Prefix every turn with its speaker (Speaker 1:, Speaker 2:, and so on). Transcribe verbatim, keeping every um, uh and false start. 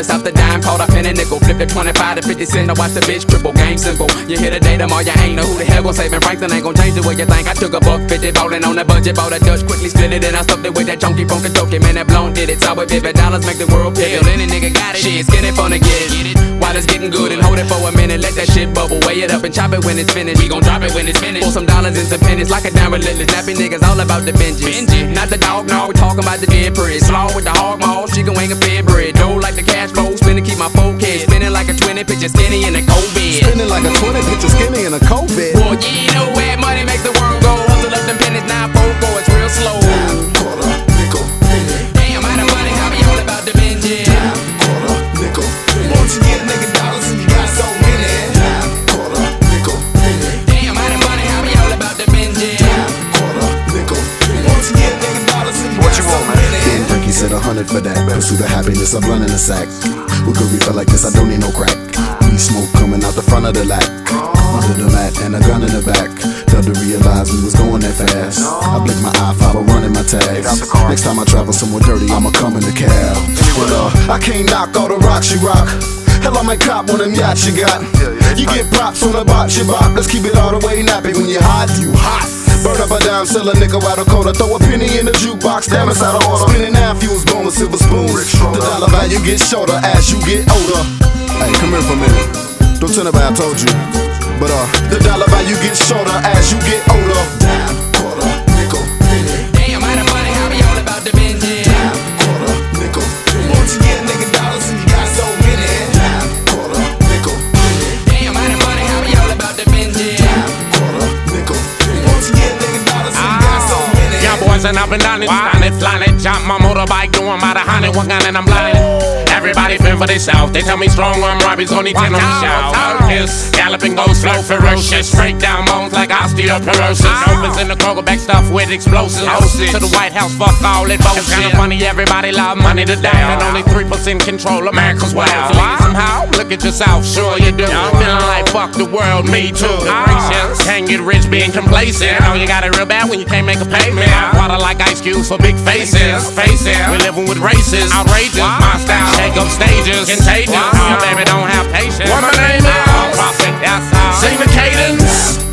Speaker 1: stop the dime, caught up in a nickel. Flip the twenty-five to fifty cent, I watch the bitch cripple. Game simple, you hit a date tomorrow, you ain't know who the hell gon' save. And Franklin ain't gon' change the way you think. I took a buck fifty, ballin' on the budget, bought a Dutch, quickly split it, and I stuffed it with that chunky funky token. Man, that blonde did it, saw it, fifty dollars make the world pivot. Any nigga got it, shit, skin it fun to get it. While it's getting good and hold it for a minute, let that shit bubble, weigh it up and chop it when it's finished. We gon' drop it when it's finished. Pull some dollars into pennies like a damn relentless. Nappy niggas all about the binges. Benji. Not the dog, no, we talking about the dead pretty. Slaw with the hog maw, she gon' wing a fed bread. Dough like the cash flow, spinning, keep my focus. Spinning like a twenty, picture skinny in a cold bed.
Speaker 2: Spinning like a twenty, picture skinny in a cold bed.
Speaker 1: Boy, you know where money make the world go. Hustle up them pennies, nine four four, it's real slow.
Speaker 2: Dime, quarter, nickel, penny.
Speaker 1: Damn, out of money, how we all about the binges.
Speaker 2: Dime, quarter, nickel, penny. Once you get nigga dollars and you got so many. Dime, quarter, nickel, penny.
Speaker 1: Damn, out of money, how we all about the binges.
Speaker 2: Dime, quarter, nickel, penny. Once you get nigga dollars and you
Speaker 3: What
Speaker 2: got
Speaker 3: you
Speaker 2: so
Speaker 3: want, man?
Speaker 2: many.
Speaker 4: Ben Frankie said a hundred for that. Pursuit of happiness, a blunt in a sack. We could refill like this, I don't need no crack. We smoke coming out the front of the lack. Under the mat and a gun in the back. Failed to realize we was going that fast. I blinked my eye, five, I'm running my tags. Next time I travel somewhere dirty, I'ma come in the cab. But uh, I can't knock all the rocks you rock. Hell, I might cop one of them yachts you got. You get props on the box you bop. Let's keep it all the way nappy. When you hot, you hot. Burn up a dime, sell a nickel out of quarter. Throw a penny in the jukebox, damn it's out of order. Spinning now, fuels bone with silver spoons. The dollar value gets shorter as you get older. Hey, come here for a minute. Don't tell nobody I told you. But uh, the dollar value gets shorter as you get older. Dime, quarter, nickel, penny.
Speaker 1: Damn, out of money, how we all about the binges.
Speaker 2: Dime, quarter, nickel, penny. Once you get nigga dollars and you got so many. Dime, quarter, nickel, penny.
Speaker 1: Damn, out of money, how we all about the binges.
Speaker 2: Dime, quarter, nickel, penny. Once you get nigga dollars and you got so many.
Speaker 5: Young boys and up and down it, flying it, flying it. Jump my motorbike, doing by the hundred, one gun and I'm blinded. Everybody fend for themselves. They tell me strong arm Robbie's only ten on the shout. Focus, galloping goes slow, ferocious. Break down bones like osteoporosis. Novas in the Kroger back stuff with explosives. Hosted to the White House, fuck all that bullshit. It's kinda funny, everybody love money today, and only three percent control America's wealth. So somehow, look at yourself, sure you do. Feeling like fuck the world, me too. Gracious, can't get rich being complacent. Know you got it real bad when you can't make a payment. Water like ice cubes for big faces. Faces, we living with races. Outrageous, my style. Shake up stages, contagious. Your baby don't have patience. What my name is? Prophet, that's all. Sing the cadence.